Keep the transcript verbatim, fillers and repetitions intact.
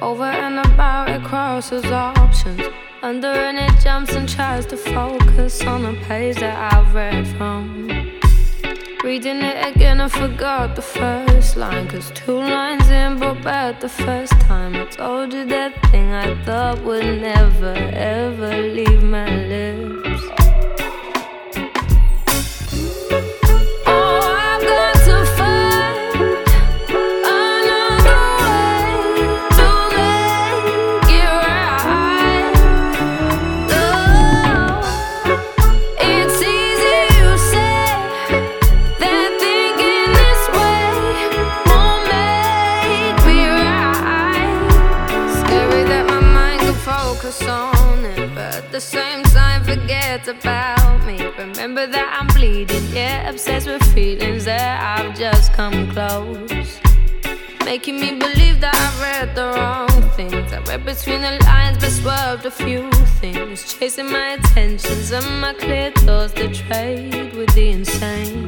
Over and about, it crosses options. Under and it jumps and tries to focus on a page that I've read from. Reading it again, I forgot the first line, cause two lines in brought back the first time I told you that thing I thought would never, ever leave my lips. Oh, I've got to find another way to make it right. Oh, it's easy you say that thinking this way won't make me right. Scary that my mind can focus on it, but at the same time forget about me. Remember that I'm bleeding, yeah, obsessed with feelings that I've just come close. Making me believe that I read the wrong things. I read between the lines but swerved a few things. Chasing my attentions and my clear thoughts to trade with the insane.